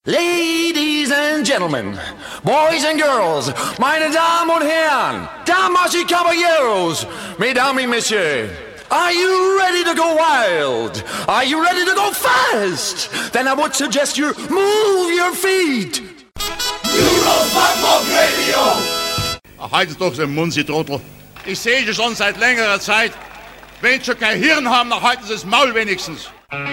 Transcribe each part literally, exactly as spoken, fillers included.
Ladies and gentlemen, boys and girls, meine Damen und Herren, damas y caballeros, mesdames et messieurs, are you ready to go wild? Are you ready to go fast? Then I would suggest you move your feet. Europarock Radio! Haltet doch den Mund, Sie Trottel. Ich sehe Sie schon seit längerer Zeit. Wenn Sie schon kein Hirn haben, dann halten Sie das Maul wenigstens.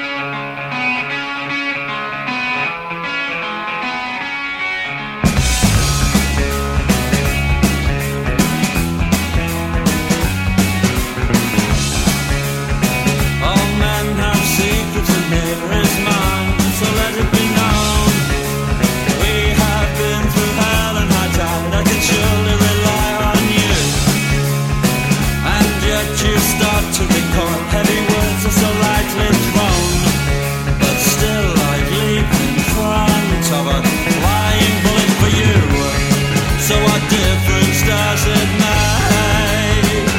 To recall heavy words are so lightly thrown, but still I'd leap in front of a flying bullet for you. So what difference does it make?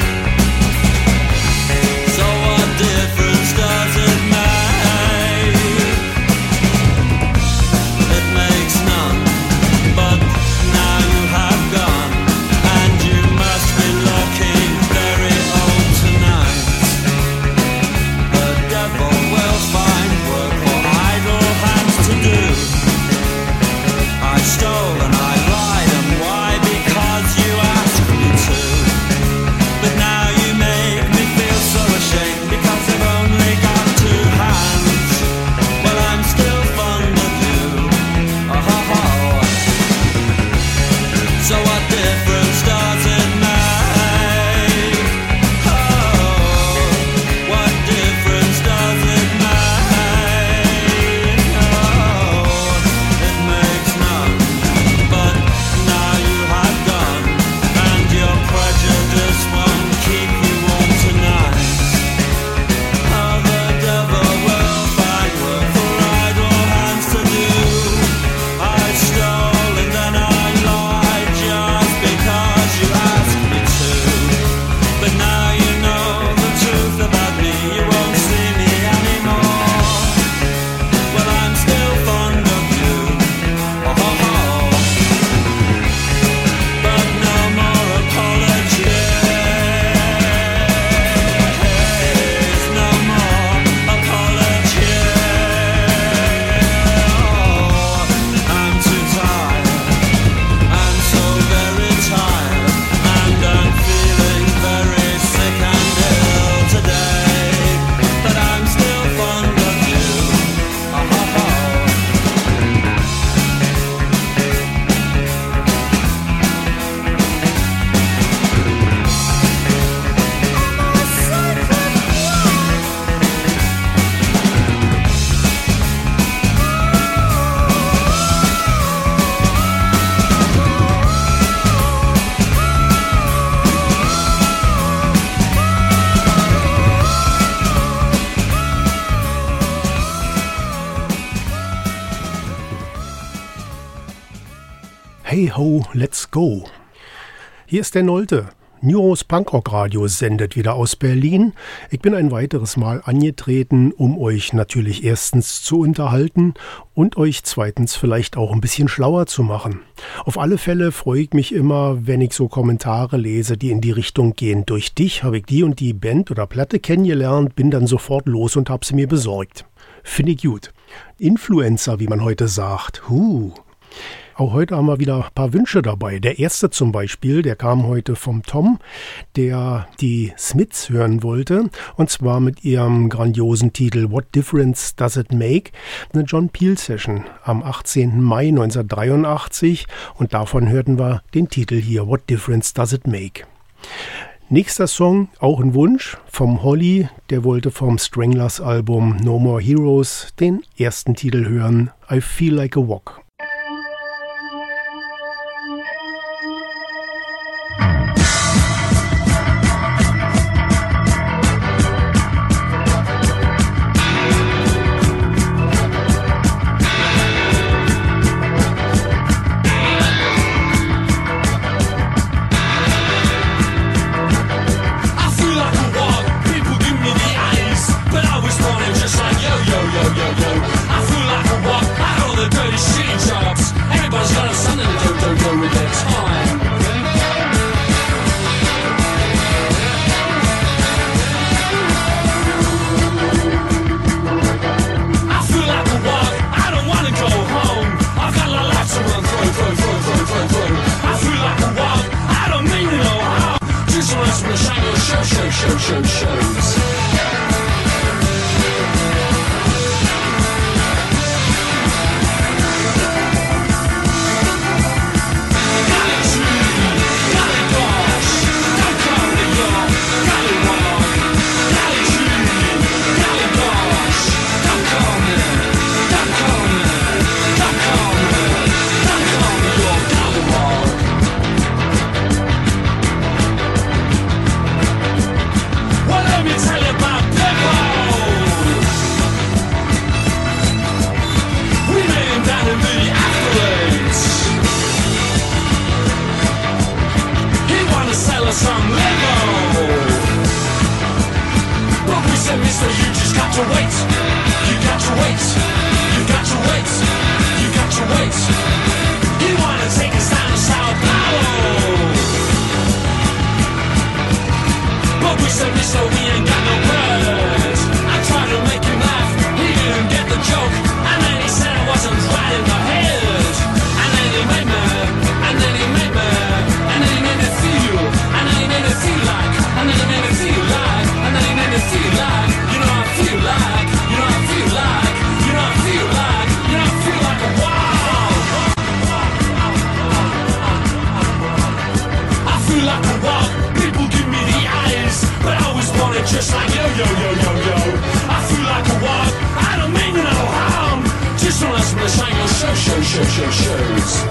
So what difference does it make? It makes none, but now you have gone, and you must be looking very old tonight. I stole and I lied, and why? Because you asked me to. But now you make me feel so ashamed, because I've only got two hands. Well, I'm still fond of you. Oh, oh, oh. So what difference does it make? Oh, what difference does it make? Oh, it makes none. But now you have gone, and your prejudice won't keep you warm tonight. Oh, the devil will find work for idle hands to do. I stole and then I lied just because you asked me to. But now you know the truth about me, you won't see me anymore. Well, I'm still fond of you. Oh, oh, oh. But no more apologies. No more apologies. Oh, I'm too tired. I'm so very tired. And I'm feeling very sick and ill today. But I'm still fond of you. Oh, oh, oh. Hey ho, let's go. Hier ist der Nolte. Neuros Punkrock Radio sendet wieder aus Berlin. Ich bin ein weiteres Mal angetreten, um euch natürlich erstens zu unterhalten und euch zweitens vielleicht auch ein bisschen schlauer zu machen. Auf alle Fälle freue ich mich immer, wenn ich so Kommentare lese, die in die Richtung gehen. Durch dich habe ich die und die Band oder Platte kennengelernt, bin dann sofort los und habe sie mir besorgt. Finde ich gut. Influencer, wie man heute sagt. Huh. Auch heute haben wir wieder ein paar Wünsche dabei. Der erste zum Beispiel, der kam heute vom Tom, der die Smiths hören wollte. Und zwar mit ihrem grandiosen Titel What Difference Does It Make? Eine John Peel Session am achtzehnten Mai neunzehnhundertdreiundachtzig. Und davon hörten wir den Titel hier, What Difference Does It Make? Nächster Song, auch ein Wunsch, vom Holly. Der wollte vom Stranglers Album No More Heroes den ersten Titel hören, I Feel Like a Walk. Just like yo, yo, yo, yo, yo. I feel like a walk out of the dirty shit. Just like yo, yo, yo, yo, yo. I feel like a walk, I don't mean no harm. Just don't ask me to sing your show, show, show, show, shows.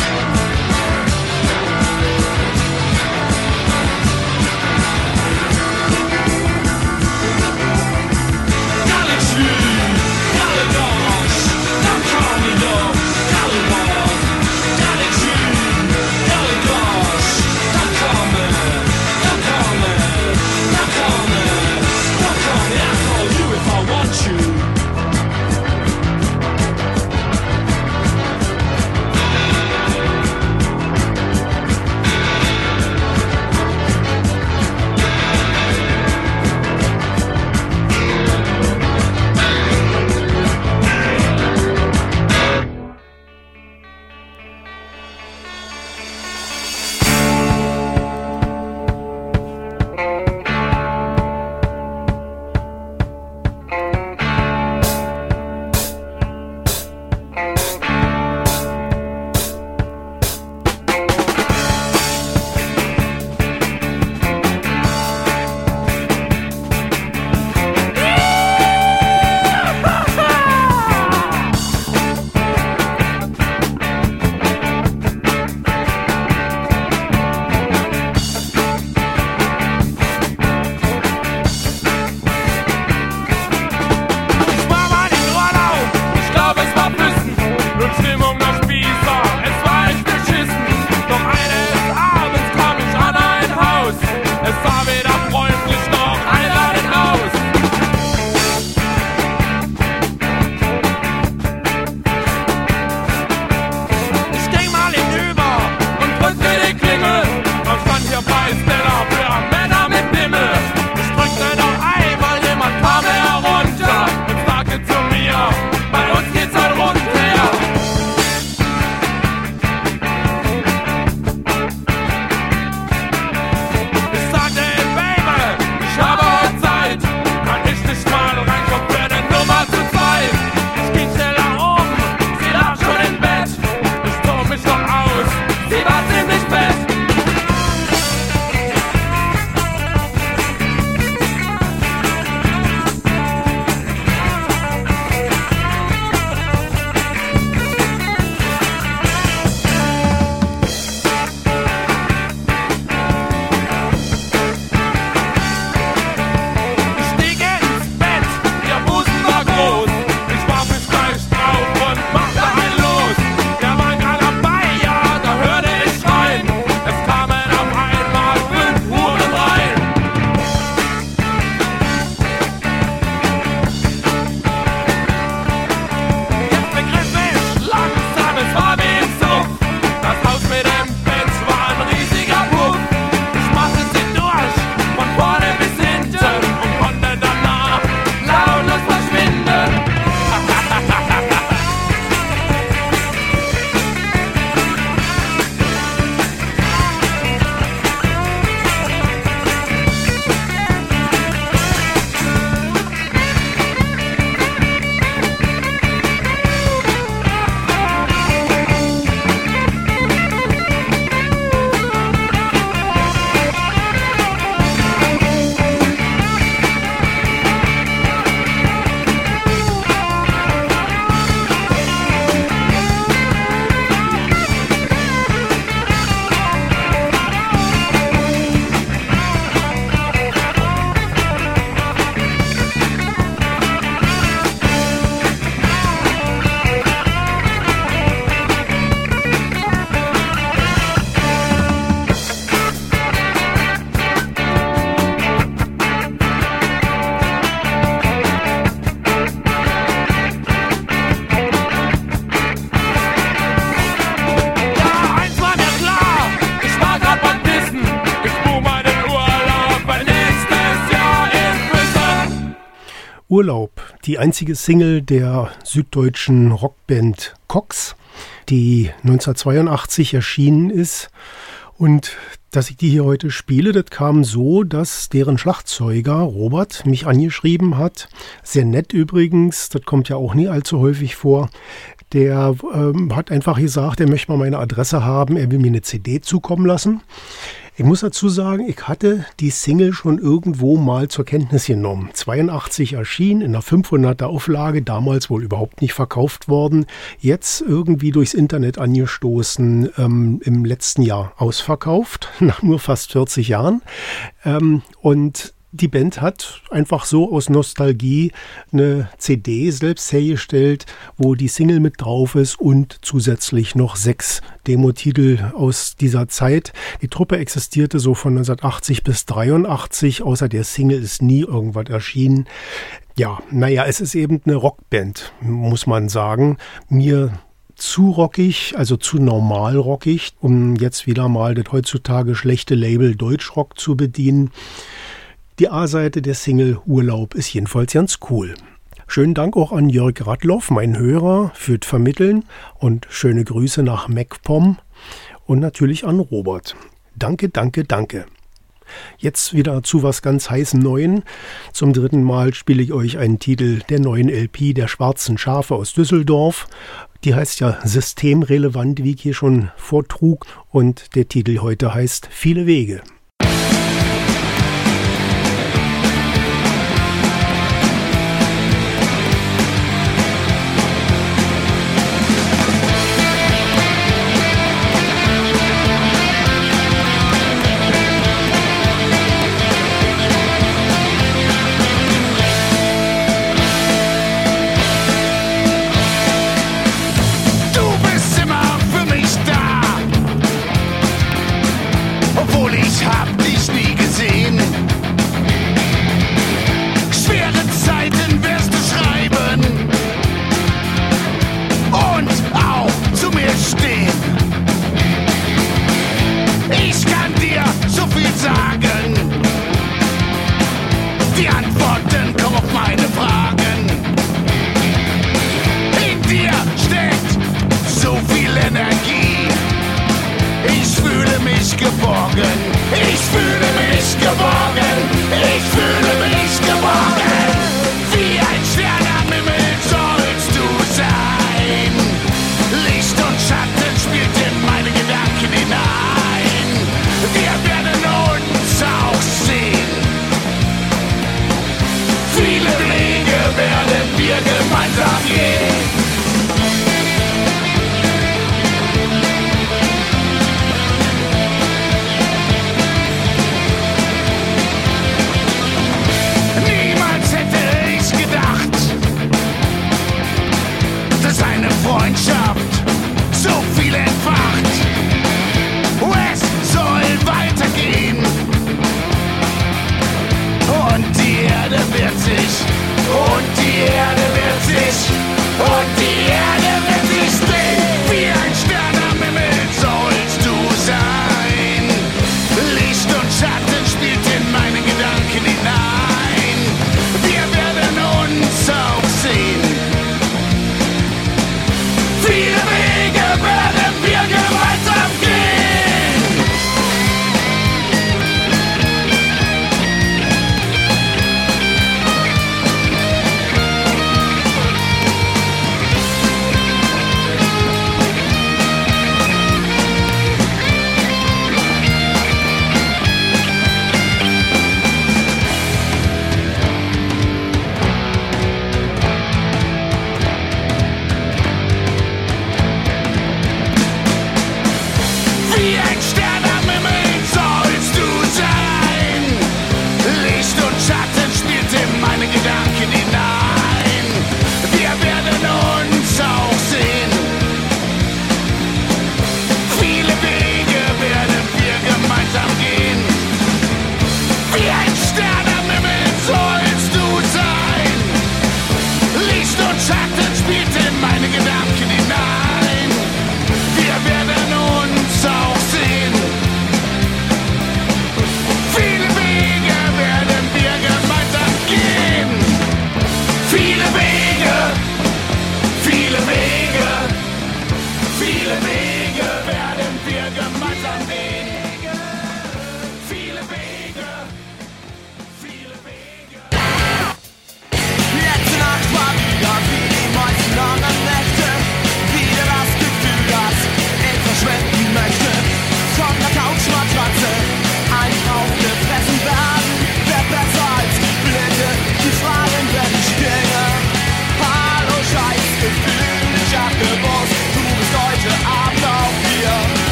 Galaxy, Galagosh, don't call me no, Galawad. Galaxy, Galagosh, don't call me, don't call me. If I want you Urlaub, die einzige Single der süddeutschen Rockband Cox, die neunzehnhundertzweiundachtzig erschienen ist. Und dass ich die hier heute spiele, das kam so, dass deren Schlagzeuger Robert mich angeschrieben hat. Sehr nett übrigens, das kommt ja auch nie allzu häufig vor. Der ähm, hat einfach gesagt, er möchte mal meine Adresse haben, er will mir eine C D zukommen lassen. Ich muss dazu sagen, ich hatte die Single schon irgendwo mal zur Kenntnis genommen. zweiundachtzig erschien in einer fünfhunderter Auflage, damals wohl überhaupt nicht verkauft worden. Jetzt irgendwie durchs Internet angestoßen, ähm, im letzten Jahr ausverkauft, nach nur fast vierzig Jahren. Ähm, und die Band hat einfach so aus Nostalgie eine C D selbst hergestellt, wo die Single mit drauf ist und zusätzlich noch sechs Demo-Titel aus dieser Zeit. Die Truppe existierte so von neunzehnhundertachtzig bis dreiundachtzig, außer der Single ist nie irgendwas erschienen. Ja, naja, es ist eben eine Rockband, muss man sagen. Mir zu rockig, also zu normal rockig, um jetzt wieder mal das heutzutage schlechte Label Deutschrock zu bedienen. Die A-Seite der Single Urlaub ist jedenfalls ganz cool. Schönen Dank auch an Jörg Radloff, mein Hörer, fürs Vermitteln und schöne Grüße nach MacPom und natürlich an Robert. Danke, danke, danke. Jetzt wieder zu was ganz heißen Neuen. Zum dritten Mal spiele ich euch einen Titel der neuen L P der Schwarzen Schafe aus Düsseldorf. Die heißt ja systemrelevant, wie ich hier schon vortrug, und der Titel heute heißt Viele Wege.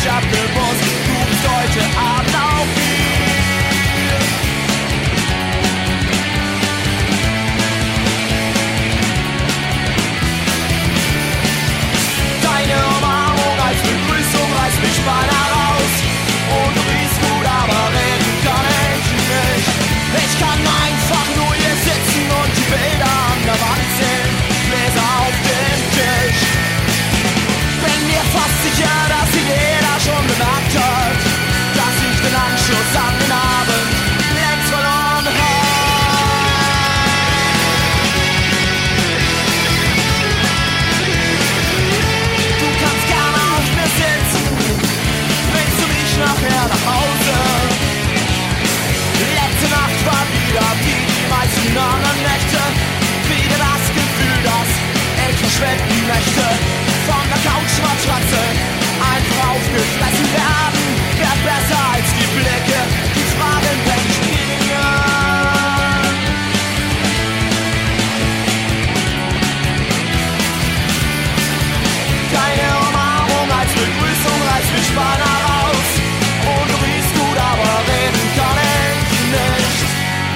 ich hab gewusst, du bist heute Abend auch hier. Deine Umarmung als Begrüßung reißt mich beinahe raus. Und du riechst gut, aber reden kann ich nicht. Ich kann einfach nur hier sitzen und die Bilder an der Wand sehen, Gläser auf dem Tisch. Bin mir fast sicher, dass sie jeder schon bemerkt hat, dass ich den Anschluss an den Abend längst verloren hab. Du kannst gerne auf mir sitzen, bringst du mich nachher nach Hause. Letzte Nacht war wieder wie die meisten anderen Nächte, wieder das Gefühl, dass ich verschwenden möchte. Von der Couchmatratze einfach aufgefressen werden, wär besser als die Blicke, die Fragen, wenn ich ginge. Deine Umarmung als Begrüßung reißt mich beinahe raus. Und du riechst gut, aber reden kann ich nicht.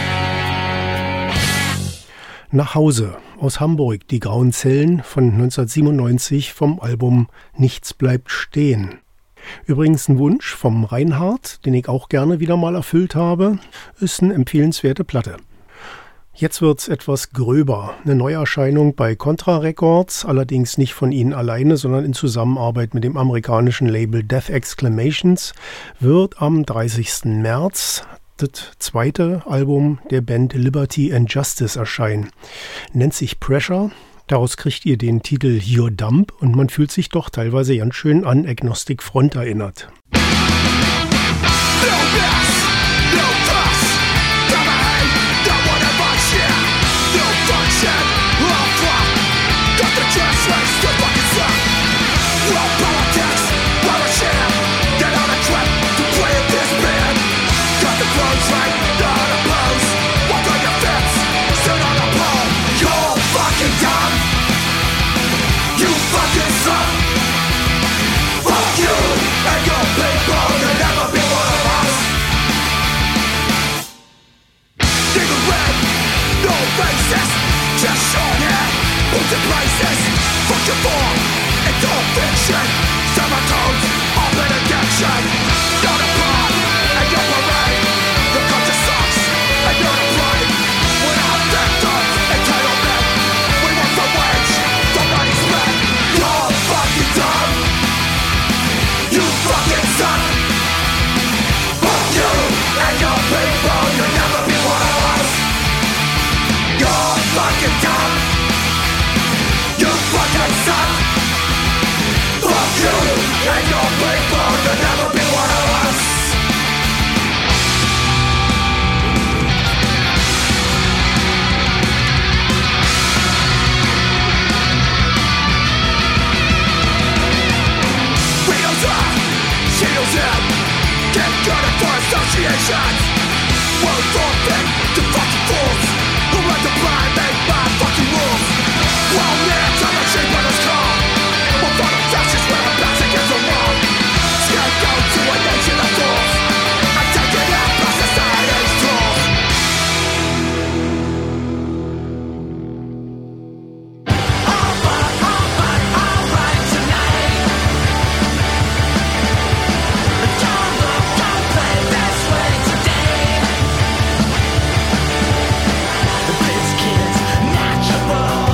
Nach Hause aus Hamburg, die Grauen Zellen von neunzehnhundertsiebenundneunzig vom Album Nichts bleibt stehen. Übrigens ein Wunsch vom Reinhard, den ich auch gerne wieder mal erfüllt habe, ist eine empfehlenswerte Platte. Jetzt wird's etwas gröber. Eine Neuerscheinung bei Contra Records, allerdings nicht von ihnen alleine, sondern in Zusammenarbeit mit dem amerikanischen Label Death Exclamations, wird am dreißigsten März das zweite Album der Band Liberty and Justice erscheinen. Nennt sich Pressure. Daraus kriegt ihr den Titel Your Dump und man fühlt sich doch teilweise ganz schön an Agnostic Front erinnert. Just shorthand, boots and braces, fuck your form, it's all fiction. Summer tones, all benediction. Not a part, and your parade. The culture sucks, and you're to blame. We're not victims, entitlement. We want the wage, the money's spent. You're fucking dumb. You fucking suck. Fuck you, and your people, you'll never be one of us. You're fucking dumb. You fucking suck. Fuck you and your people. You'll never be one of us. Wheels up, shields in. Get gunning for associations. World war thing to fucking fools. Who let the blind make my fucking rules? Well, man, I'm a cheap on this call. We'll find a fascist when I'm back against the wall. Scapegoat to a nation of fools. I'm taking out by society's tools. Alright, alright, alright tonight. Don't look, don't play this way today. This kid's natural.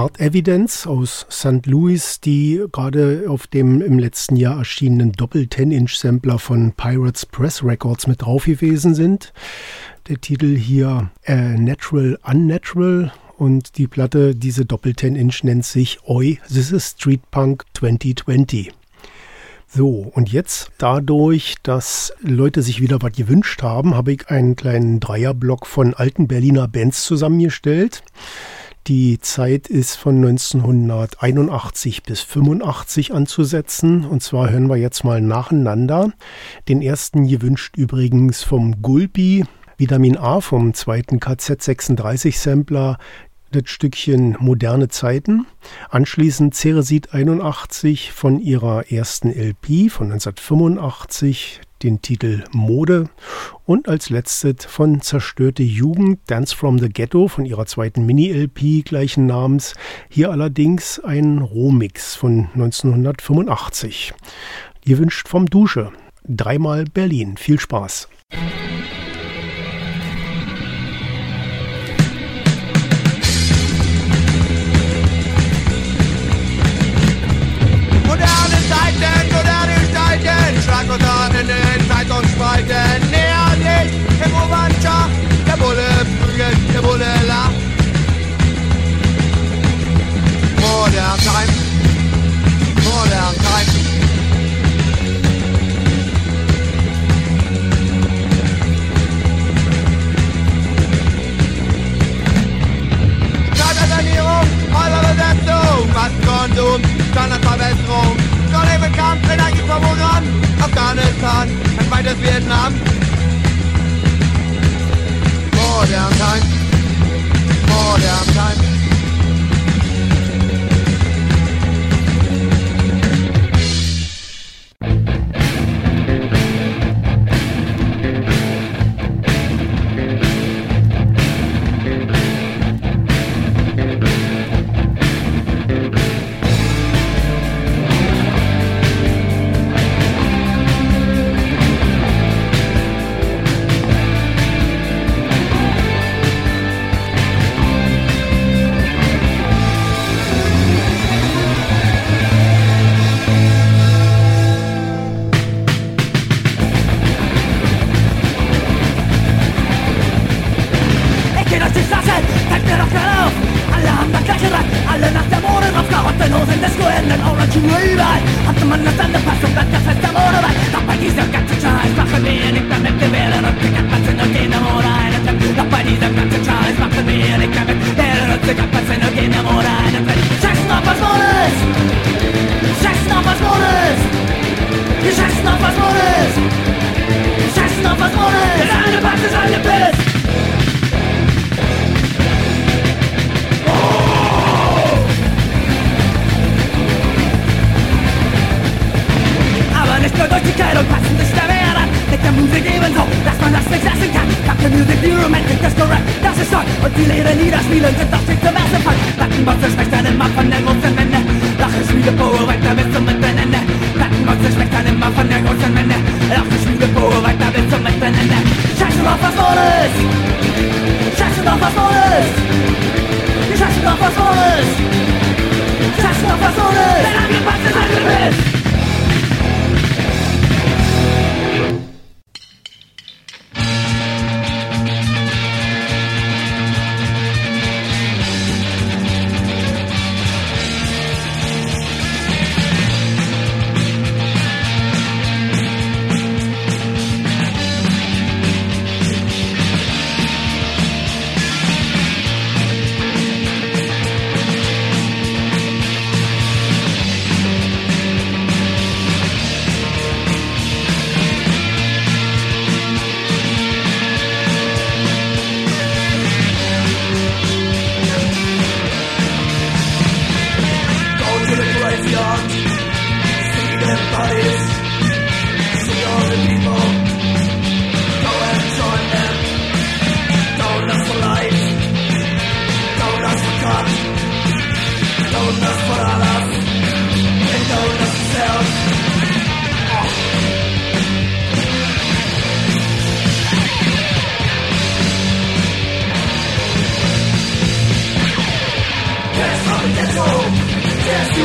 Hard Evidence aus Sankt Louis, die gerade auf dem im letzten Jahr erschienenen Doppel-zehn-Inch-Sampler von Pirates Press Records mit drauf gewesen sind. Der Titel hier äh, Natural Unnatural und die Platte, diese Doppel-zehn-Inch, nennt sich Oi, This is Street Punk zwanzig zwanzig. So, und jetzt dadurch, dass Leute sich wieder was gewünscht haben, habe ich einen kleinen Dreierblock von alten Berliner Bands zusammengestellt. Die Zeit ist von neunzehnhunderteinundachtzig bis fünfundachtzig anzusetzen. Und zwar hören wir jetzt mal nacheinander. Den ersten gewünscht übrigens vom Gulpi, Vitamin A vom zweiten K Z sechsunddreißig Sampler, das Stückchen Moderne Zeiten. Anschließend Ceresit einundachtzig von ihrer ersten L P von neunzehnhundertfünfundachtzig, den Titel Mode. Und als letztes von Zerstörte Jugend, Dance from the Ghetto von ihrer zweiten Mini-L P gleichen Namens. Hier allerdings ein Rohmix von neunzehnhundertfünfundachtzig. Gewünscht vom Dusche. Dreimal Berlin. Viel Spaß. Moderne Zeiten, moderne Zeiten, Schlag und an in den Zeitungsspalten. Näher nicht im U-Bahn-Schacht, der Bulle prügelt, der Bulle lacht. Modern Time, Modern Time. Stadternährung, Häuserbesetzung, Massenkonsum, Standardverbesserung. Schon im Kampf, Energieprogramm, Afghanistan, ein weites Vietnam. Modern Time, Modern Time.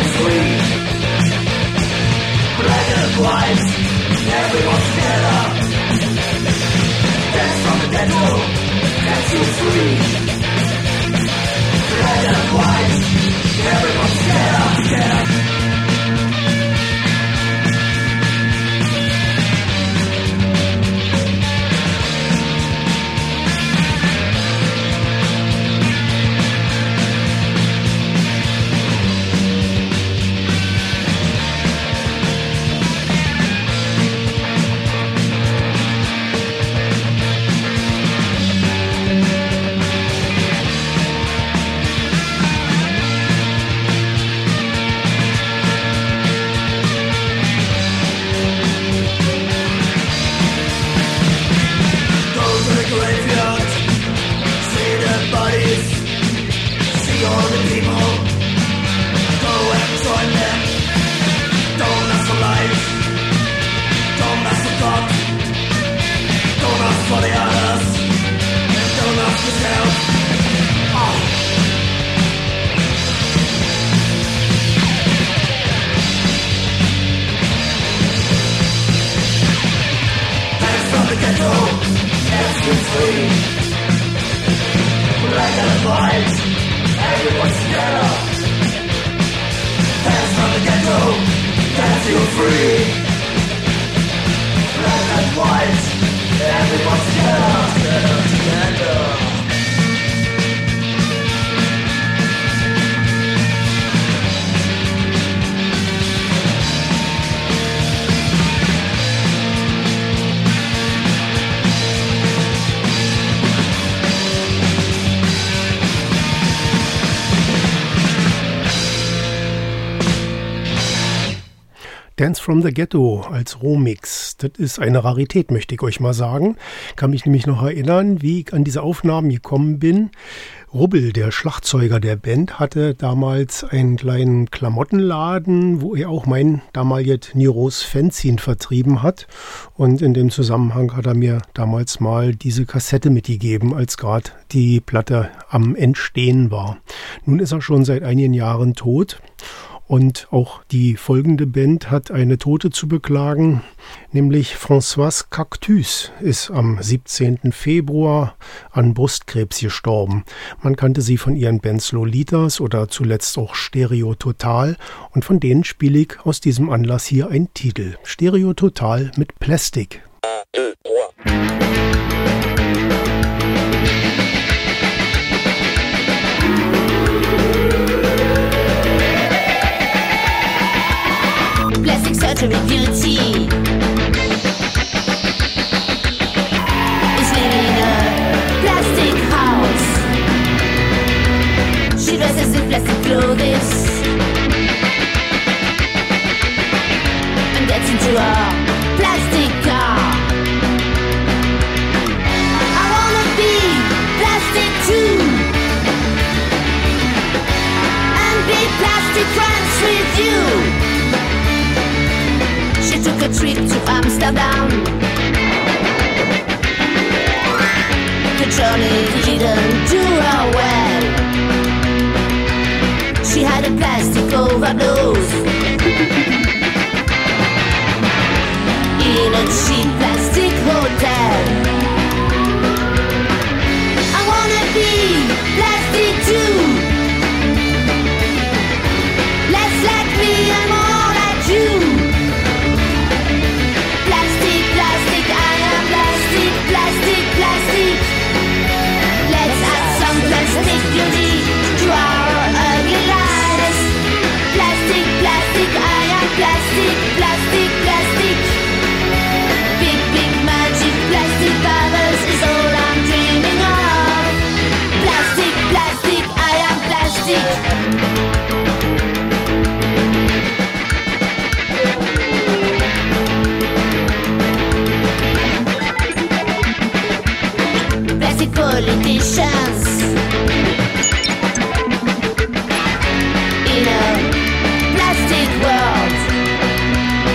Dance from the Ghetto als Rohmix. Das ist eine Rarität, möchte ich euch mal sagen. Kann mich nämlich noch erinnern, wie ich an diese Aufnahmen gekommen bin. Rubbel, der Schlagzeuger der Band, hatte damals einen kleinen Klamottenladen, wo er auch mein damaliges Neros Fanzine vertrieben hat. Und in dem Zusammenhang hat er mir damals mal diese Kassette mitgegeben, als gerade die Platte am Entstehen war. Nun ist er schon seit einigen Jahren tot. Und auch die folgende Band hat eine Tote zu beklagen, nämlich Françoise Cactus ist am siebzehnten Februar an Brustkrebs gestorben. Man kannte sie von ihren Bands Lolitas oder zuletzt auch Stereo Total und von denen spiele ich aus diesem Anlass hier einen Titel. Stereo Total mit Plastic. Plastic surgery beauty is living in a plastic house. She dresses in plastic clothes and gets into a plastic car. I wanna be plastic too and be plastic friends with you. She took a trip to Amsterdam. The journey didn't do her well. She had a plastic overdose in a cheap plastic hotel. I wanna be plastic too, less like me and more like you. Plastic, plastic, let's add some plastic beauty to our ugly lives. Plastic, plastic, I am plastic, plastic, plastic. Big, big magic plastic bubbles is all I'm dreaming of. Plastic, plastic, I am plastic. Politicians in a plastic world.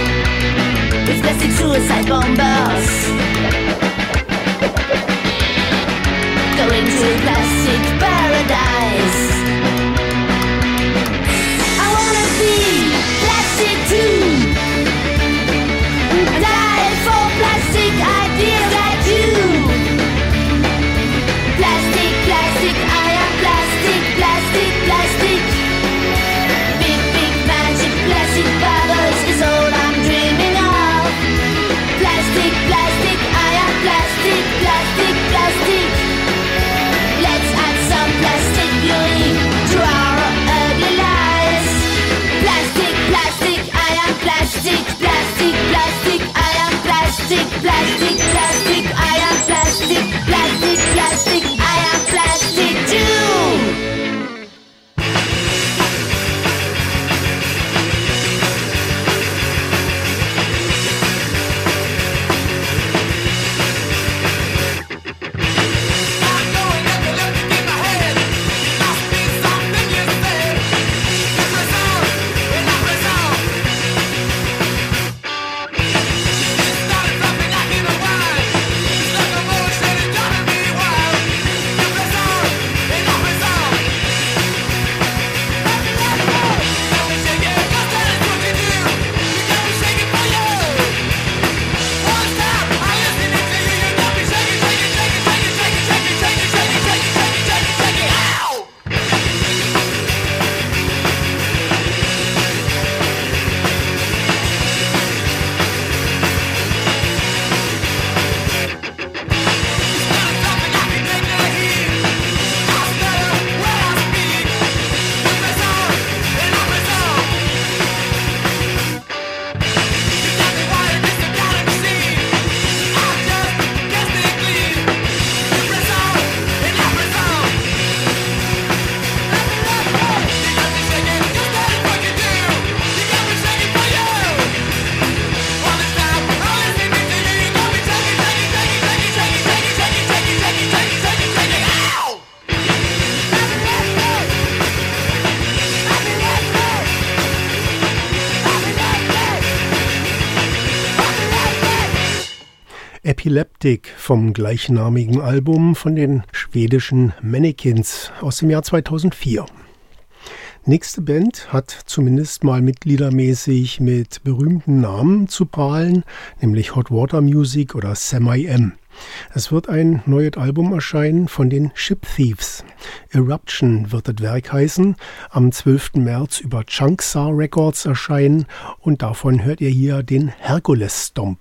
Epileptic vom gleichnamigen Album von den schwedischen Mannequins aus dem Jahr zweitausendvier. Nächste Band hat zumindest mal mitgliedermäßig mit berühmten Namen zu prahlen, nämlich Hot Water Music oder Sam I Am. Es wird ein neues Album erscheinen von den Ship Thieves. Eruption wird das Werk heißen, am zwölften März über Chunksar Records erscheinen und davon hört ihr hier den Hercules Stomp.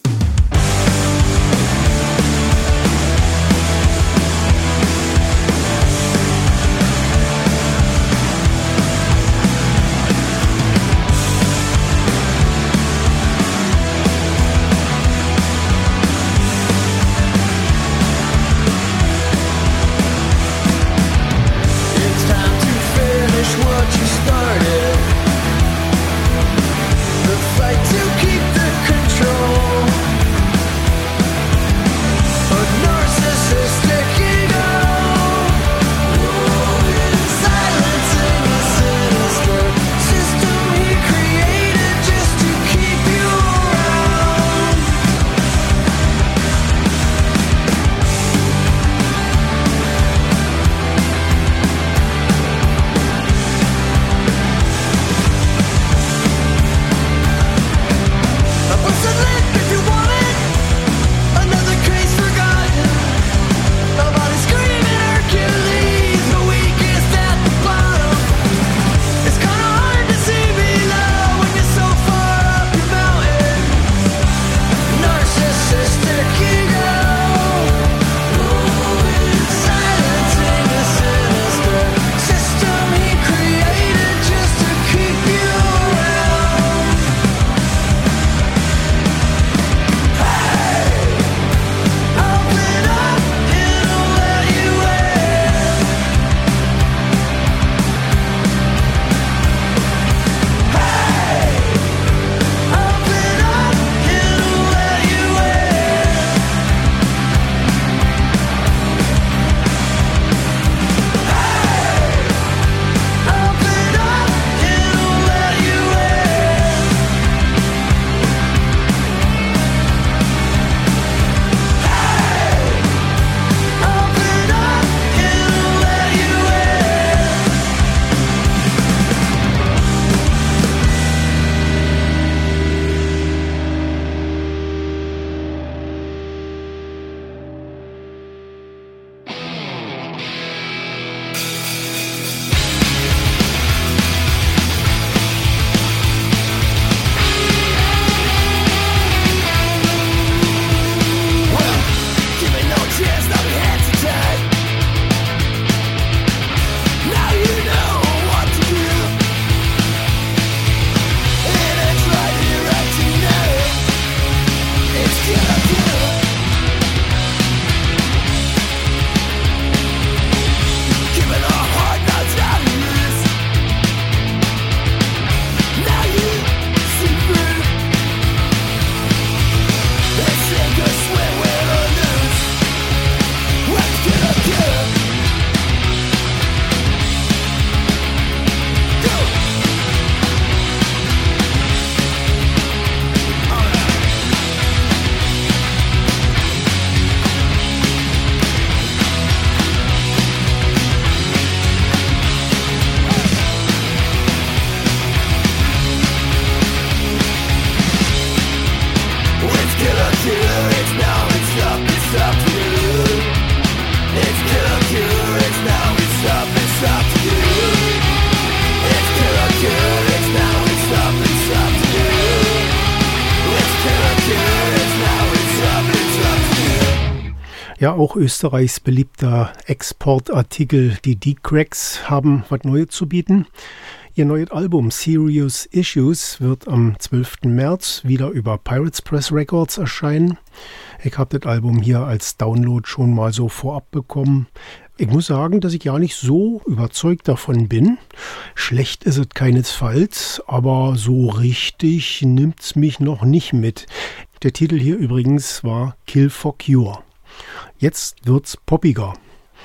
Ja, auch Österreichs beliebter Exportartikel, die D-Cracks, haben was Neues zu bieten. Ihr neues Album Serious Issues wird am zwölften März wieder über Pirates Press Records erscheinen. Ich habe das Album hier als Download schon mal so vorab bekommen. Ich muss sagen, dass ich ja nicht so überzeugt davon bin. Schlecht ist es keinesfalls, aber so richtig nimmt es mich noch nicht mit. Der Titel hier übrigens war Kill for Cure. Jetzt wird's poppiger.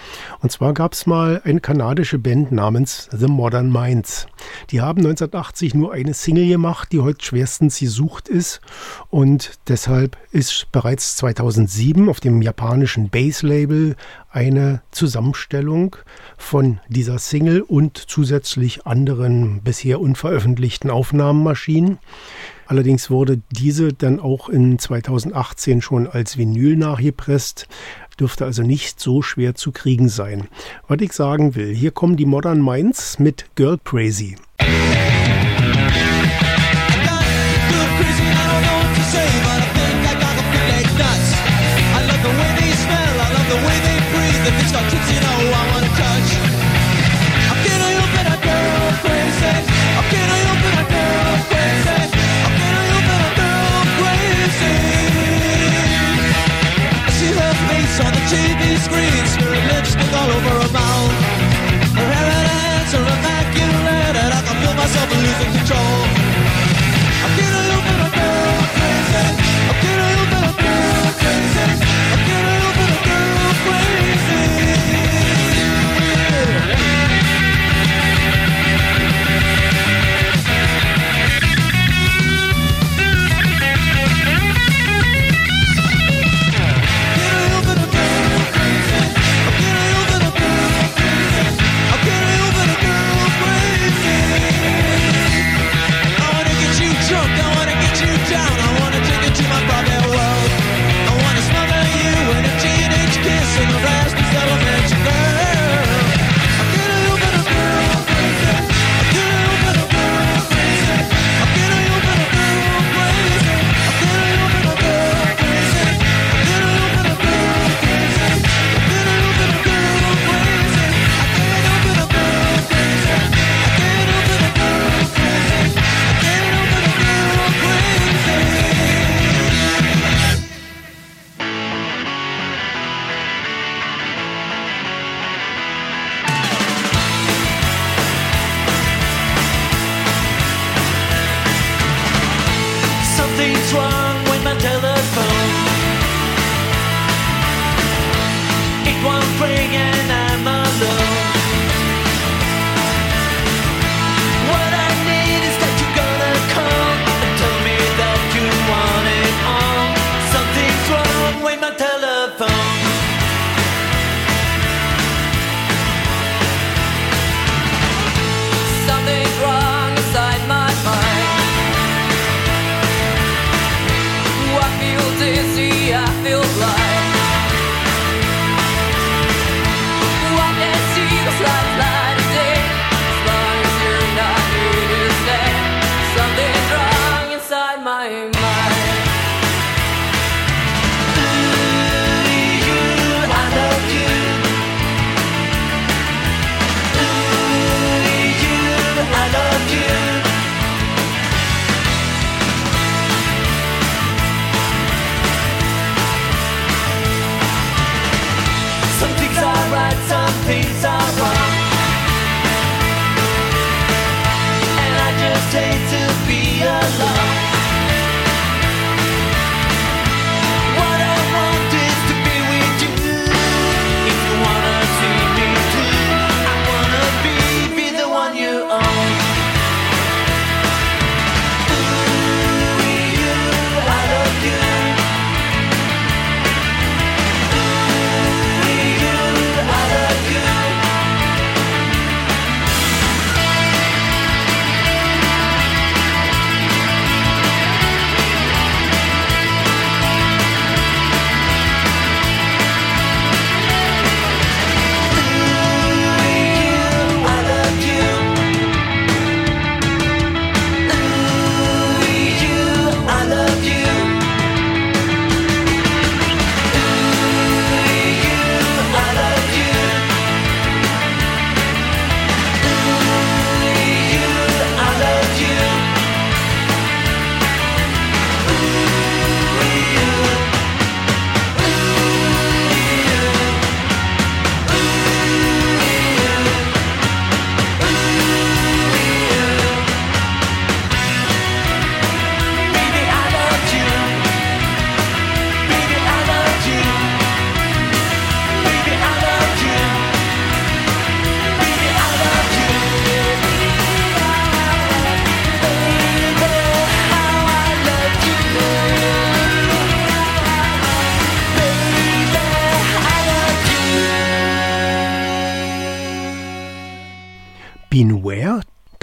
Und zwar gab es mal eine kanadische Band namens The Modern Minds. Die haben neunzehnhundertachtzig nur eine Single gemacht, die heute schwerstens gesucht ist. Und deshalb ist bereits zweitausendsieben auf dem japanischen Bass-Label eine Zusammenstellung von dieser Single und zusätzlich anderen bisher unveröffentlichten Aufnahmemaschinen. Allerdings wurde diese dann auch in zweitausendachtzehn schon als Vinyl nachgepresst, dürfte also nicht so schwer zu kriegen sein. Was ich sagen will, hier kommen die Modern Minds mit Girl Crazy. On the T V screens, her lipstick all over her mouth. Her hair and hands are immaculate, and I can feel myself losing control. I'm getting a little bit of girl crazy. I'm getting a little bit of girl crazy. I'm getting a little bit of girl crazy. hate to be alone.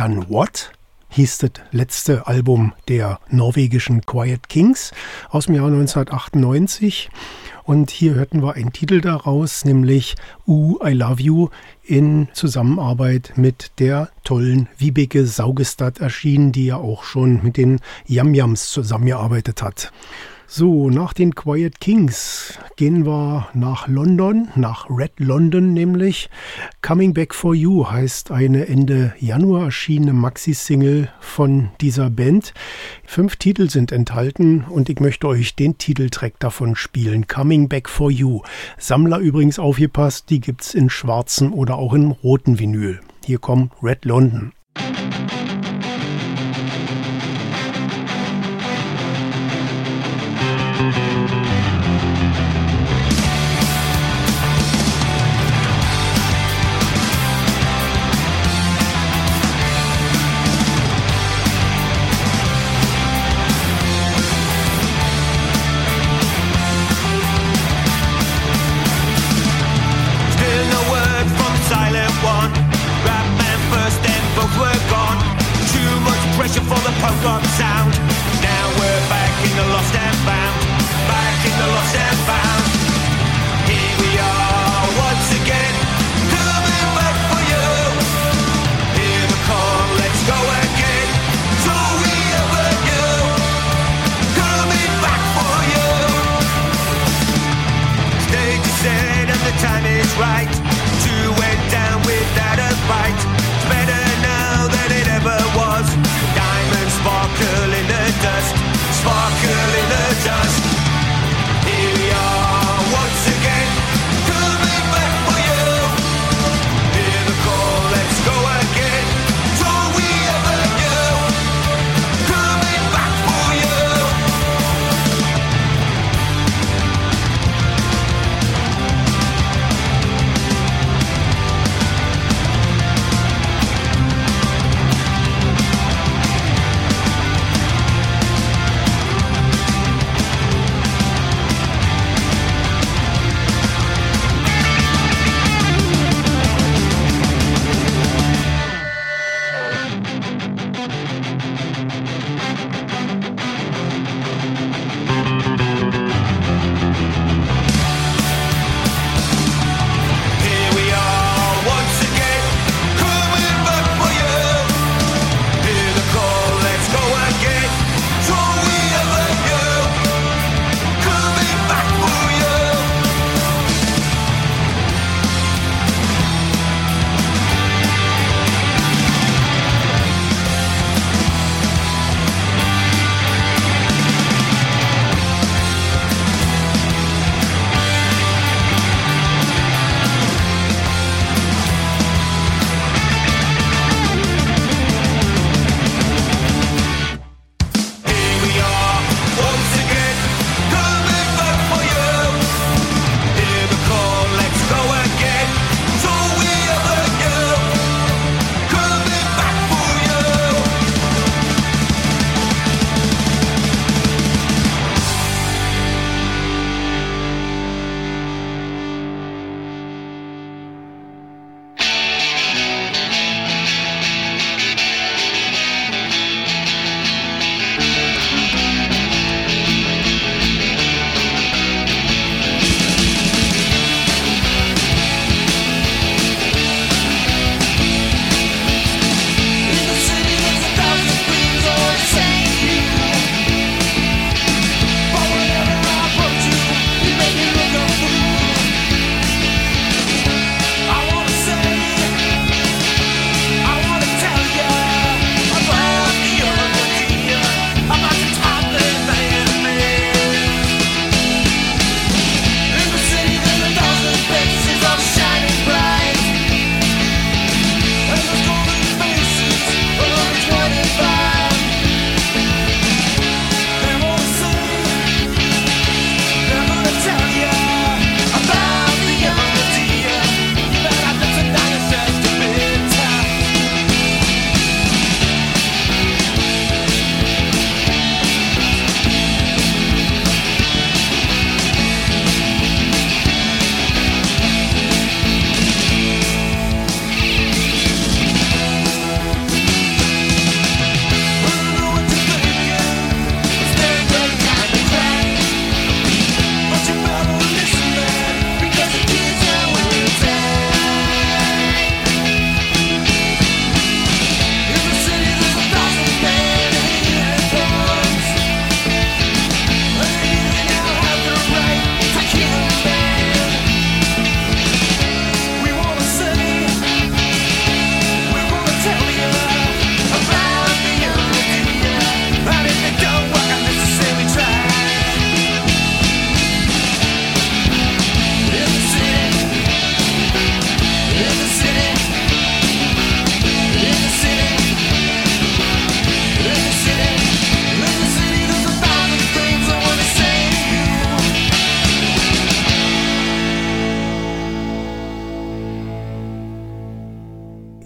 Done What? Hieß das letzte Album der norwegischen Quiet Kings aus dem Jahr neunzehnhundertachtundneunzig. Und hier hörten wir einen Titel daraus, nämlich Ooh, I Love You, in Zusammenarbeit mit der tollen Vibeke Saugestad erschienen, die ja auch schon mit den Yam Yams zusammengearbeitet hat. So, nach den Quiet Kings gehen wir nach London, nach Red London nämlich. Coming Back For You heißt eine Ende Januar erschienene Maxi-Single von dieser Band. Fünf Titel sind enthalten und ich möchte euch den Titeltrack davon spielen. Coming Back For You. Sammler übrigens aufgepasst, die gibt's in schwarzem oder auch in roten Vinyl. Hier kommt Red London. For the punk-rock sound. Now we're back in the lost and found. Back in the lost and found. Here we are once again, coming back for you. Hear the call, let's go again. So we ever knew, coming back for you. Stage is set and the time is right. Two went down without a fight. It's better now than it ever was. Sparkle in the dust. Sparkle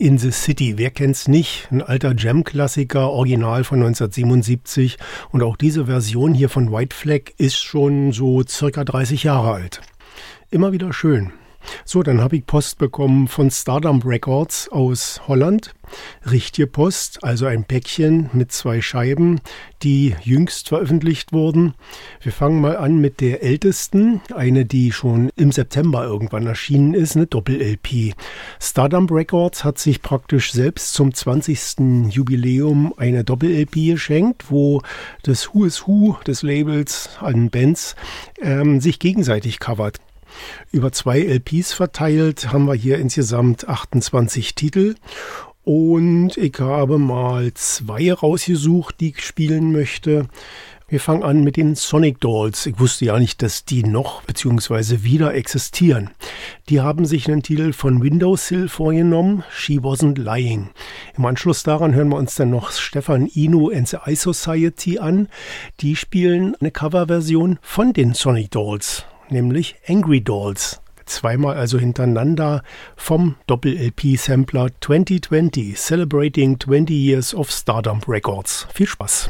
in the City. Wer kennt's nicht? Ein alter Jam-Klassiker, Original von neunzehnhundertsiebenundsiebzig. Und auch diese Version hier von White Flag ist schon so circa dreißig Jahre alt. Immer wieder schön. So, dann habe ich Post bekommen von Stardump Records aus Holland. Richtige Post, also ein Päckchen mit zwei Scheiben, die jüngst veröffentlicht wurden. Wir fangen mal an mit der ältesten, eine, die schon im September irgendwann erschienen ist, eine Doppel-L P. Stardump Records hat sich praktisch selbst zum zwanzigsten Jubiläum eine Doppel-L P geschenkt, wo das Who is Who des Labels an Bands ähm, sich gegenseitig covert. Über zwei L Ps verteilt haben wir hier insgesamt achtundzwanzig Titel und ich habe mal zwei rausgesucht, die ich spielen möchte. Wir fangen an mit den Sonic Dolls. Ich wusste ja nicht, dass die noch bzw. wieder existieren. Die haben sich einen Titel von Windowsill vorgenommen, She Wasn't Lying. Im Anschluss daran hören wir uns dann noch Stefan Eno and the Eye Society an. Die spielen eine Coverversion von den Sonic Dolls, nämlich Angry Dolls. Zweimal also hintereinander vom Doppel-L P-Sampler zwanzig zwanzig, Celebrating twenty Years of Stardump Records. Viel Spaß!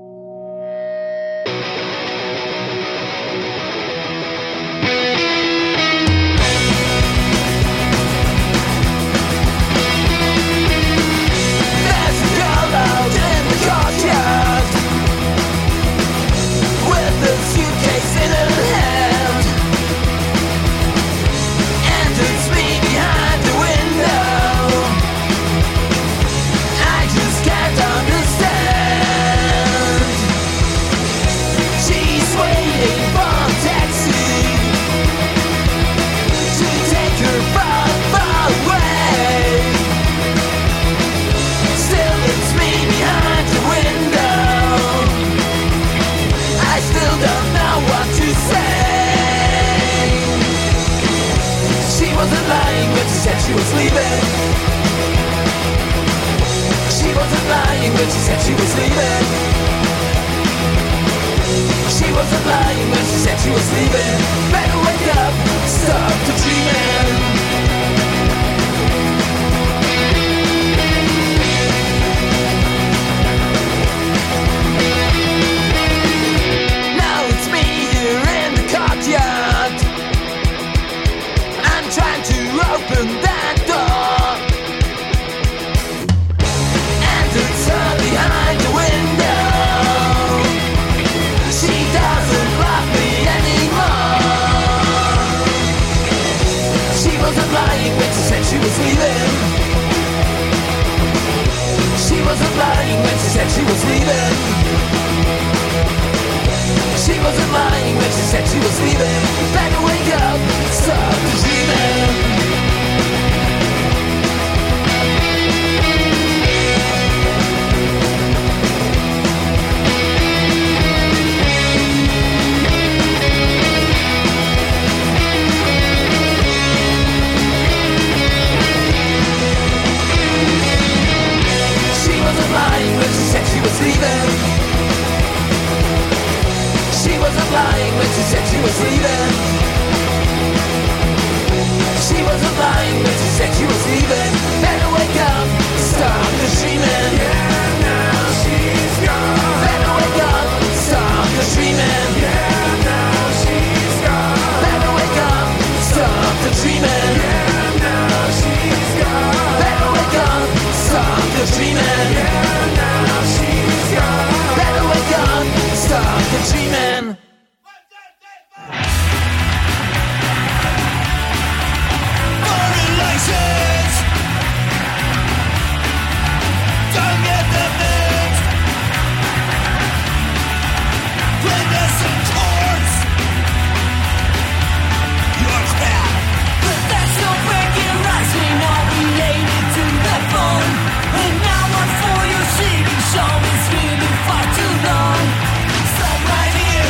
She was leaving. She wasn't lying when she said she was leaving. She wasn't lying when she said she was leaving. Better wake up, stop the dreaming. Now it's me here in the courtyard. I'm trying to open that door, and it's her behind the window. She doesn't love me anymore. She wasn't lying when she said she was leaving. She wasn't lying when she said she was leaving. She wasn't lying when she said she was leaving. Better wake up, stop the dreaming. She wasn't lying when she said she was leaving. She wasn't lying when she said she was leaving. She wasn't lying when she said she was leaving. Better wake up, stop the dreaming. Yeah, now she's gone. Better wake up, stop the dreaming. Yeah, now she's gone. Better wake up, stop the dreaming. Yeah, now she's gone. Better wake up, stop the dreaming. Yeah, now she's gone. Better wake up, stop the dreaming. Don't get the bit. Play this in chords. You're crap. But that's no breaking rights. We know related to the phone. And now one for your city show is really far too long. Stop right here.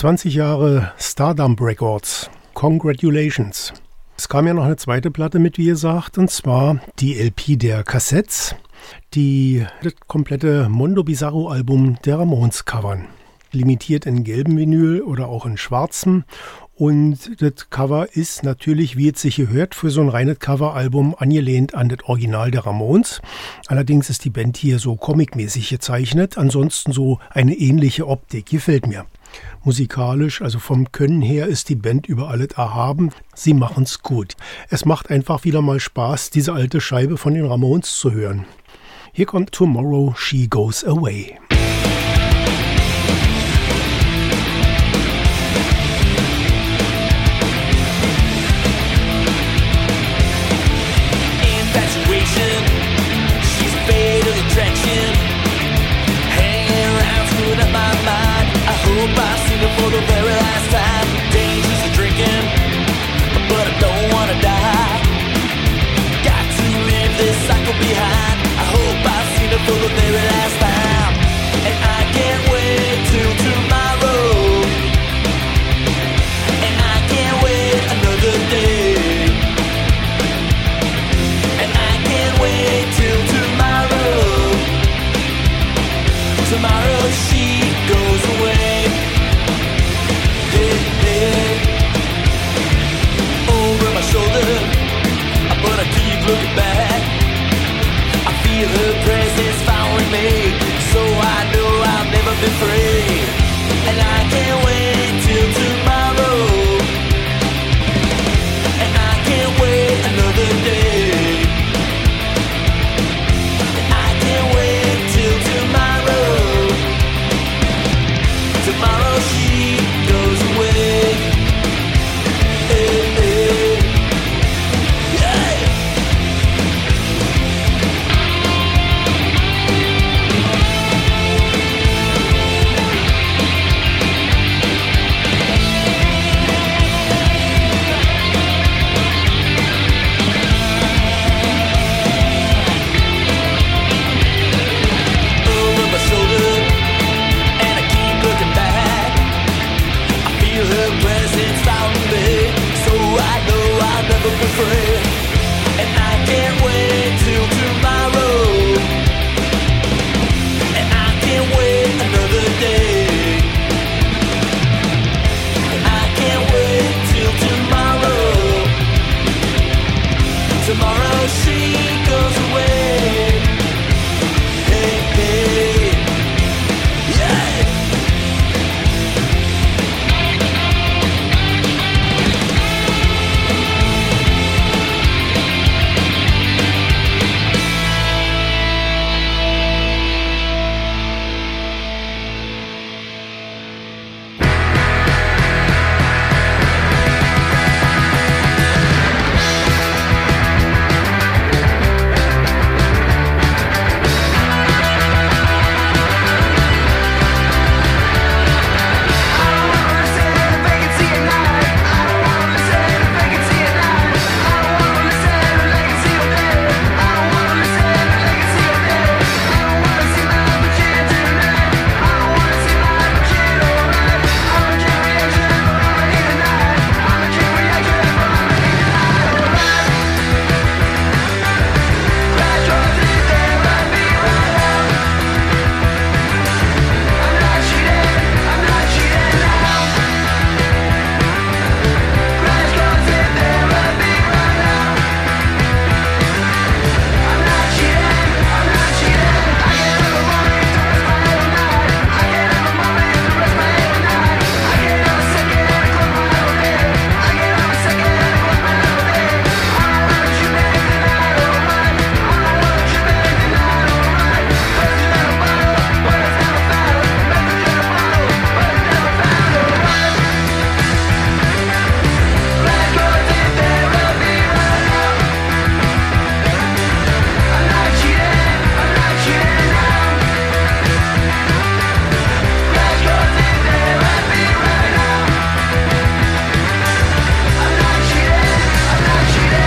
zwanzig Jahre Stardump Records. Congratulations. Es kam ja noch eine zweite Platte mit, wie gesagt, und zwar die L P der Cassettes, die das komplette Mondo Bizarro Album der Ramones covern. Limitiert in gelbem Vinyl oder auch in schwarzem. Und das Cover ist natürlich, wie es sich gehört, für so ein reines Coveralbum angelehnt an das Original der Ramones. Allerdings ist die Band hier so comicmäßig gezeichnet. Ansonsten so eine ähnliche Optik. Gefällt mir. Musikalisch, also vom Können her, ist die Band über alles erhaben. Sie machen's gut. Es macht einfach wieder mal Spaß, diese alte Scheibe von den Ramones zu hören. Hier kommt Tomorrow She Goes Away. For the very last time, dangers of drinking, but I don't wanna die. Got to leave this cycle behind. I hope I've seen it for the very last time, and I can't wait till tomorrow, and I can't wait another day, and I can't wait till tomorrow. Tomorrow she goes away. But I keep looking back. I feel her presence following me, so I know I'll never be free. And I can't wait till tomorrow, and I can't wait another day, and I can't wait till tomorrow. Tomorrow she goes away. Hey, hey. And I can't wait till tomorrow, and I can't wait another day, and I can't wait till tomorrow. Tomorrow she goes away. Hey, hey, yeah.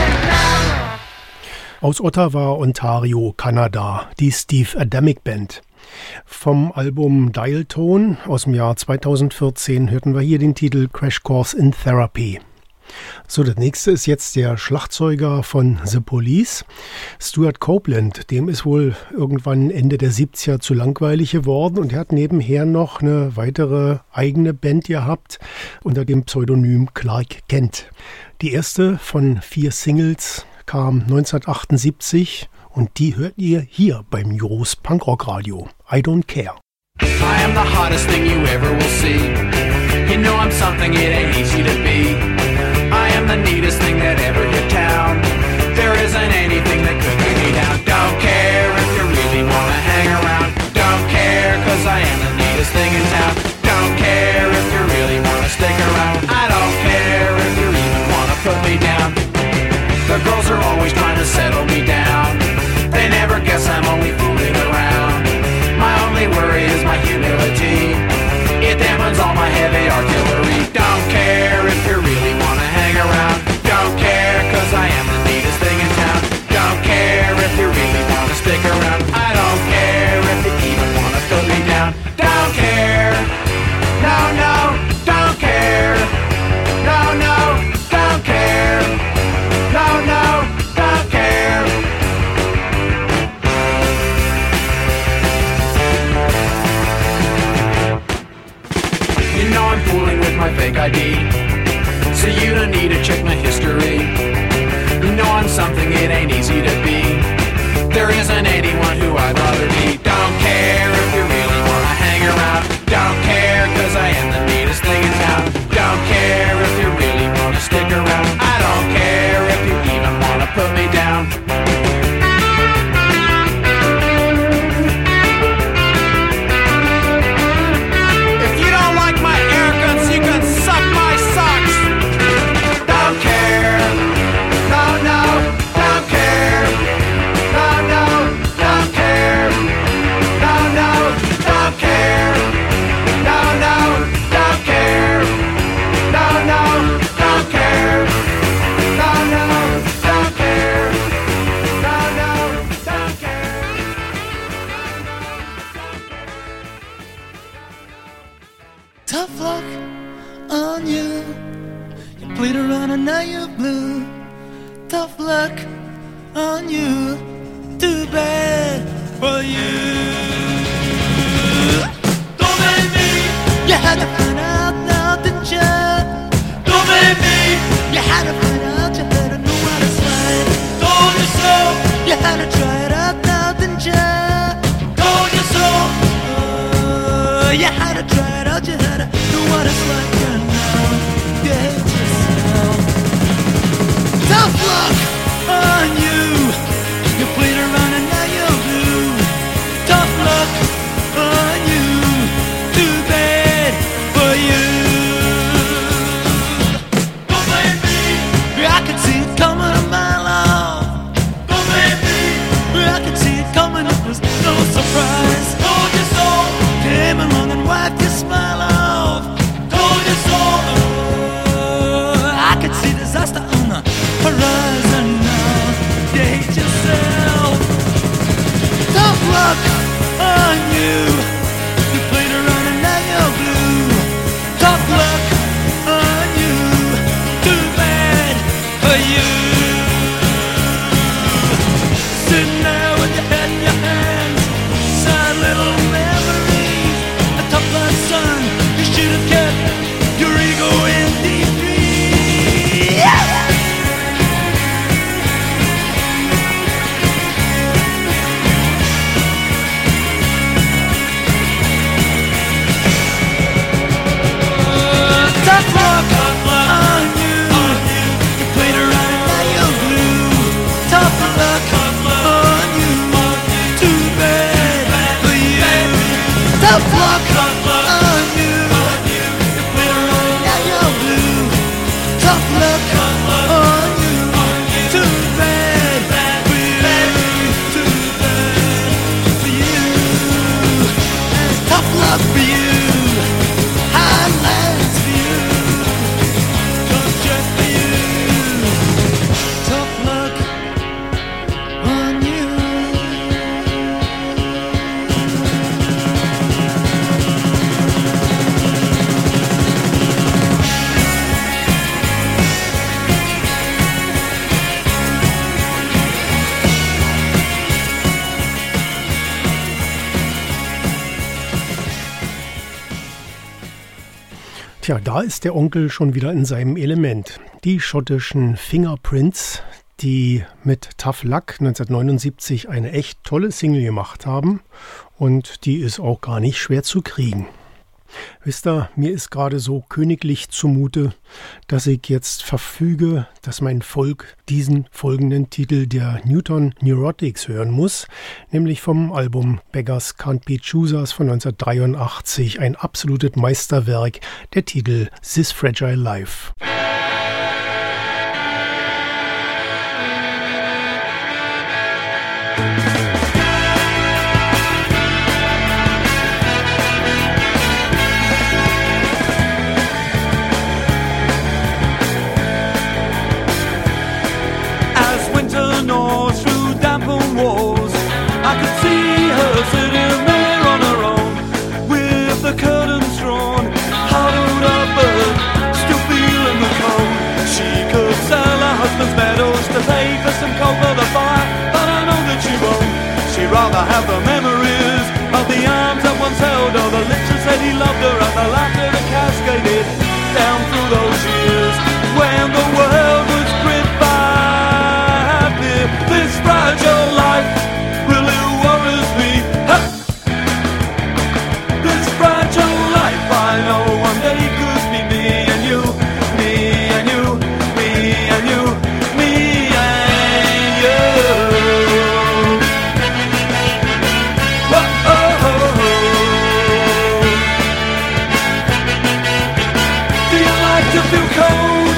Aus Ottawa, Ontario, Kanada, die Steve Adamic Band. Vom Album Dial Tone aus dem Jahr zweitausendvierzehn hörten wir hier den Titel Crash Course in Therapy. So, das nächste ist jetzt der Schlagzeuger von The Police, Stuart Copeland. Dem ist wohl irgendwann Ende der siebziger zu langweilig geworden und er hat nebenher noch eine weitere eigene Band gehabt unter dem Pseudonym Clark Kent. Die erste von vier Singles kam neunzehnhundertachtundsiebzig und die hört ihr hier beim Juros Punkrock Radio. I Don't Care. I am the hottest thing you ever will see. You know I'm something it ain't easy to be. I am the neatest thing that ever hit town. There isn't anything that could get me down. Don't care if you really wanna hang around. Don't care cause I am the neatest thing in town. Don't care if you really wanna stick around. I don't care if you even wanna put me down. The girls are always trying to settle me down. They never guess I'm only fooling around. My only worry is my humility. It damens all my heavy artillery. Don't care if you really wanna hang around. Don't care cause I am the neatest thing in town. Don't care if you really wanna stick around. I don't care if you even wanna put me down. Don't care. No, no, don't care. No, no, don't care. No, no, don't care. You know I'm fooling with my fake I D, so you don't need to check my history. You know I'm something it ain't easy to be. There isn't anyone who I'd rather be. Don't care if you really wanna hang around. Don't care cause I am the neatest thing in town. Don't care if you really wanna stick around. I don't care if you even wanna put me down. Tough luck on you. You played around and now you're blue. Tough luck on you. Too bad for you. Don't make me. You had to find out now, didn't you? Don't make me. You had to find out, you had to know what it's like. Told you so. You had to try it out now, didn't you? Told you so. Uh, you had to try it out, you had to know what it's like. And now you hate yourself. Tough luck on you. You played around and now you're blue. Tough luck on you. Too bad for you. Don't blame me. I could see it coming a mile off. Don't blame me. I could see it coming. It was no surprise. Told you so. Came along and wiped your smile off. Told you so. Uh, I could see disaster on the horizon now. You hate yourself. Tough luck on you. You played around and now you're blue. Tough luck on you. Too bad for you. Sitting there with your head in your hands. Sad little memories. A tough luck son. You should have kept your ego in deep freeze. Yeah! Tough luck on you. You played around and now you're blue. Tough luck on you. Too bad for you. Tough luck on you. You played around and now you're blue. Tough luck on you. Too bad for you. Too bad for you. And tough luck for you. Highlands for you. Just for you. Tough luck on you. Tja, da ist der Onkel schon wieder in seinem Element. Die schottischen Fingerprints, die mit Tough Luck neunzehnhundertneunundsiebzig eine echt tolle Single gemacht haben und die ist auch gar nicht schwer zu kriegen. Wisst ihr, mir ist gerade so königlich zumute, dass ich jetzt verfüge, dass mein Volk diesen folgenden Titel der Newton Neurotics hören muss, nämlich vom Album Beggars Can't Be Choosers von neunzehnhundertdreiundachtzig, ein absolutes Meisterwerk, der Titel This Fragile Life. Walls. I could see her sitting there on her own, with the curtains drawn, huddled up but still feeling the cold. She could sell her husband's medals to pay for some coal for the fire, but I know that she won't. She'd rather have the memories of the arms that once held her, the lips that said he loved her, and the laughter that cascaded down through those years when the world was gripped by fear. This fragile life really worries me. Ha! This fragile life, I know one day could be me and you, me and you, me and you, me and you. Whoa. Do you like to feel cold?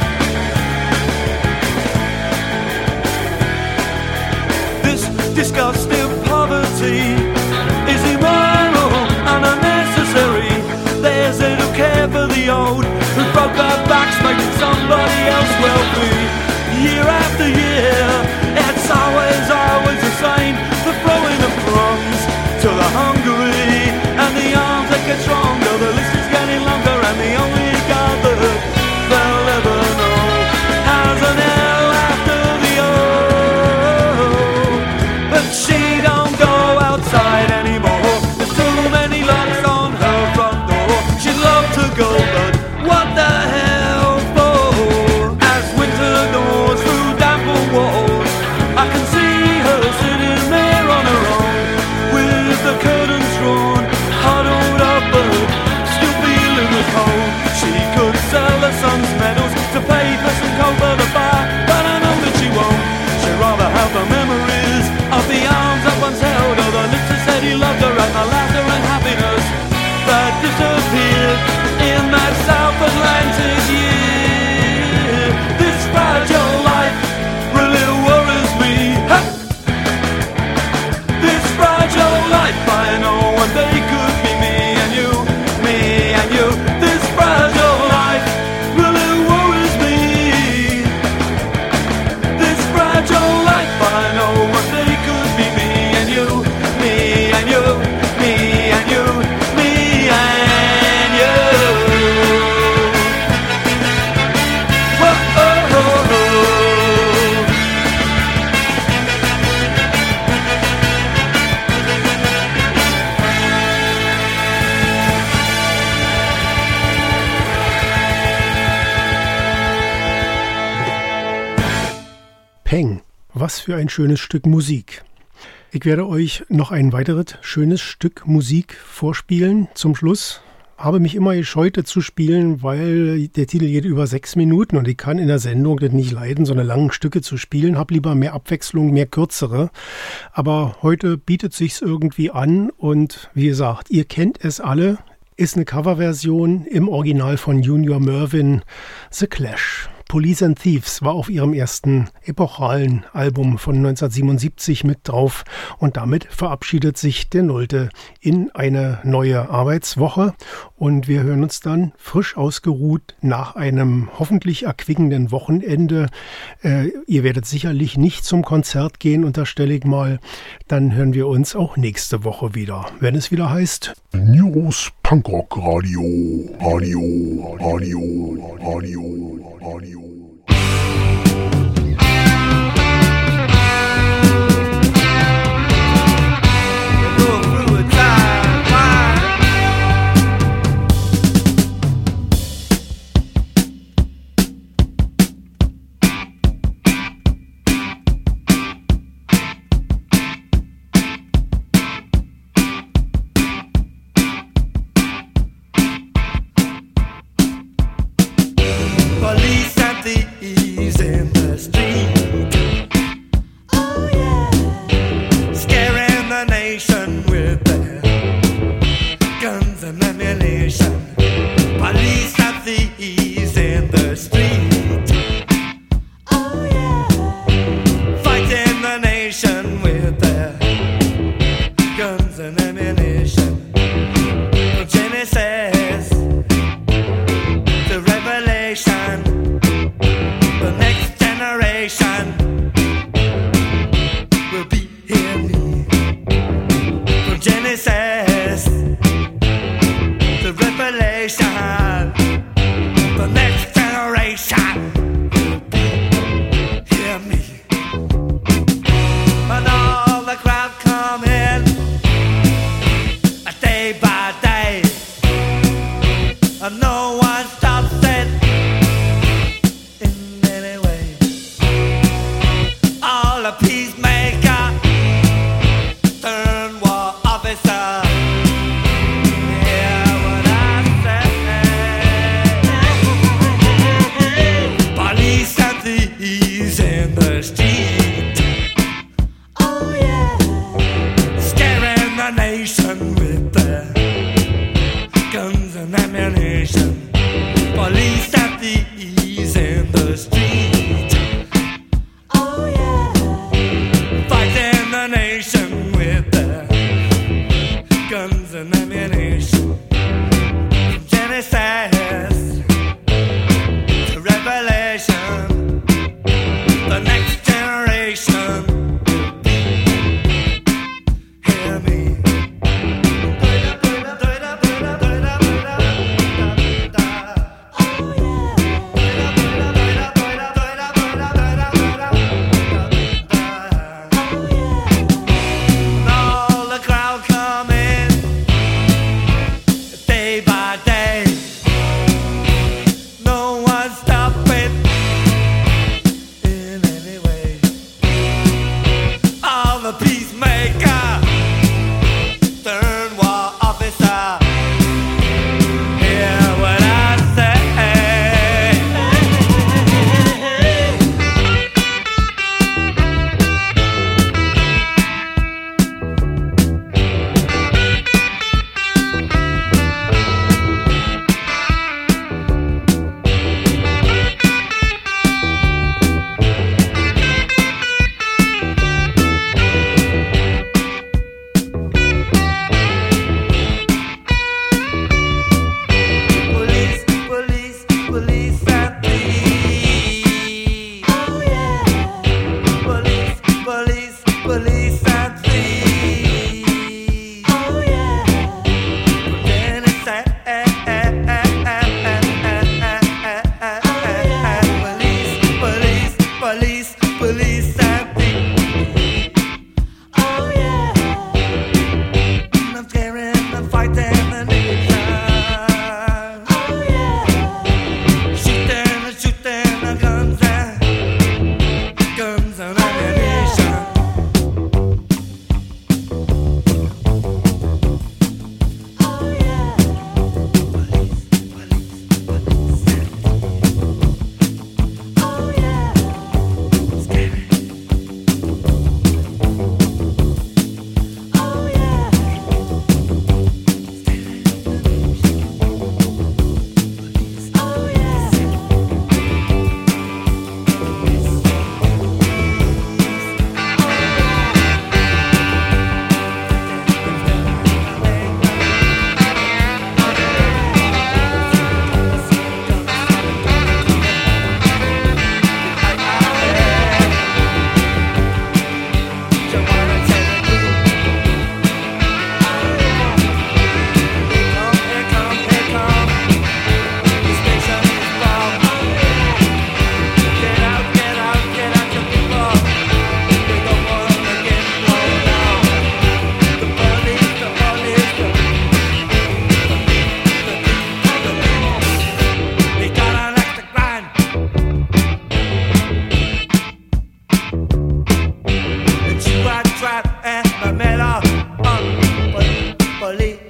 Disgusting poverty is immoral and unnecessary. There's little care for the old who broke their backs making somebody else wealthy. Year after year, it's always, always the same. The throwing of crumbs to the hungry and the arms that get stronger. The list is getting longer and the only God that they'll ever know has an L after the O. But she don't go outside anymore. There's too many locks on her front door. She'd love to go, but what the hell for? As winter gnaws through dampened walls, I can see her sitting there on her own, with the curtains drawn, huddled up but still feeling the cold. She could sell her son's medals to pay for some coal for the fire, but I know that she won't. She'd rather have the memories of the arms that once held her, the lips that said he loved her, and the laughter and happiness that disappeared in that South Atlantic year. This fragile life really worries me. Ha! This fragile life, I know one day could be me and you, me and you. This fragile life really worries me. This fragile life, I know one day could be me and you, me and you, me and you, me and you. Whoa, oh, oh, oh. Peng, was für ein schönes Stück Musik. Ich werde euch noch ein weiteres schönes Stück Musik vorspielen zum Schluss. Habe mich immer gescheut zu spielen, weil der Titel geht über sechs Minuten und ich kann in der Sendung das nicht leiden, so eine langen Stücke zu spielen. Hab lieber mehr Abwechslung, mehr kürzere. Aber heute bietet sich's irgendwie an und wie gesagt, ihr kennt es alle. Ist eine Coverversion im Original von Junior Murvin, The Clash. Police and Thieves war auf ihrem ersten epochalen Album von neunzehnhundertsiebenundsiebzig mit drauf und damit verabschiedet sich der Nolte in eine neue Arbeitswoche und wir hören uns dann frisch ausgeruht nach einem hoffentlich erquickenden Wochenende. Äh, ihr werdet sicherlich nicht zum Konzert gehen, unterstelle ich mal. Dann hören wir uns auch nächste Woche wieder, wenn es wieder heißt News Punkrock Radio, Radio, Radio, Radio, Radio. trap and my mellow. Police.